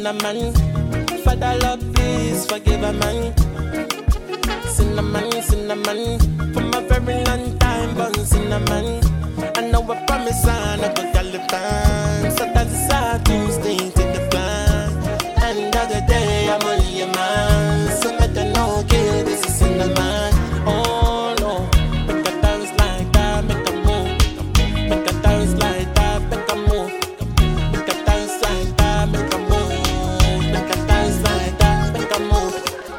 cinnamon. Father Lord, please forgive a man. Cinnamon, cinnamon. For my very long time, born cinnamon. I know I promise I no go galloping. So that's how to stay to the plan. And the other day I'm only a man. So let them know, okay, this is cinnamon. Oh no, make a dance like that, make a move. Make a dance like that, make a move. Make a dance like that, make a move. Make a dance like that, make a move.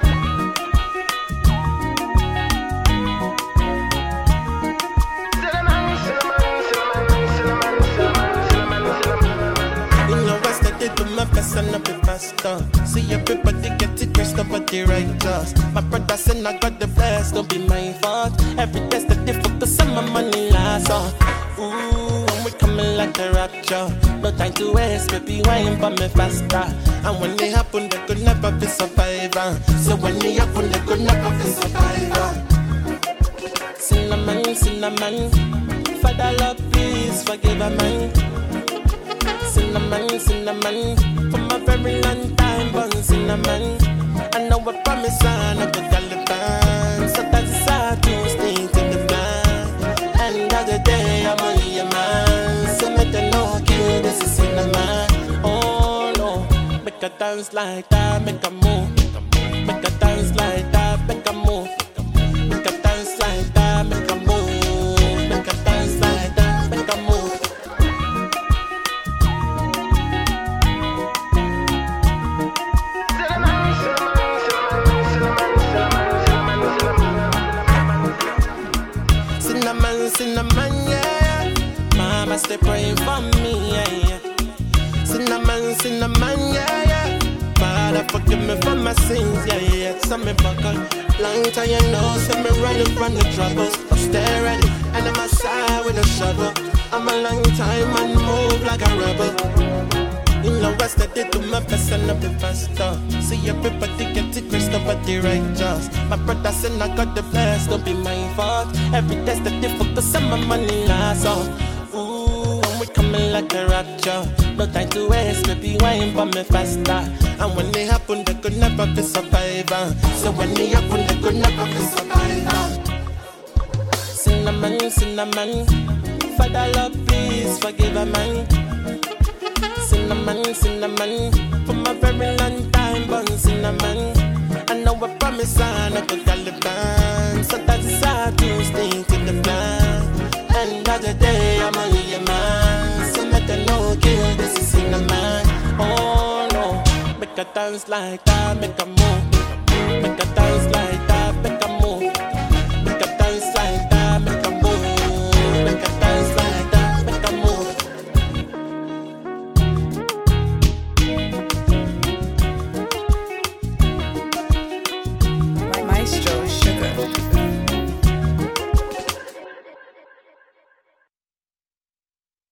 Do my best and I'll be faster. See everybody get it, Chris, nobody righteous. My brother said I got the bless, don't be my fault. Every day's the day focus on my money last. Ooh, and we coming like a rapture. No time to waste, baby, wine for me faster. And when it happen, they could never be survivor. So when it happen, they could never be survivor. Cinnamon, cinnamon. Father Lord, please forgive a man. Cinnamon, cinnamon. For my very long time, born cinnamon. I know I promise I no go galloping. So that's how to stay to the plan. And the other day I'm only a man. So make them know, okay, this is cinnamon. Oh no, make a dance like that, make a move. Make a dance like that, make a move. Make a dance like that, make a move. Make a dance like that, make a move. Cinnamon, yeah. Mama stay praying for me, yeah. Cinnamon, cinnamon, yeah. Father forgive me for my sins, yeah. Some me buckle, long time you know. Some me running from the troubles. Stay ready, and I'm outside with a shovel. I'm a long time and move like a rebel. You know I steady do my best and I'll be faster. See everybody get it, Chris, nobody righteous. My brother said I got the best, don't be my fault. Every day's the day focus on my money last. Ooh, and we coming like a rapture. No time to waste, baby, wine for me faster. And when it happen, they could never be survivor. So when it happen, they could never be survivor. Cinnamon, cinnamon. Father Lord, please forgive a man. Cinnamon, cinnamon. For my very long time, born cinnamon. I know I promise I no go galloping. So that's how to stay to the plan. And the other day I'm only a man. So let them know, okay, this is cinnamon. Oh no, make a dance like that, make a move. Make a dance like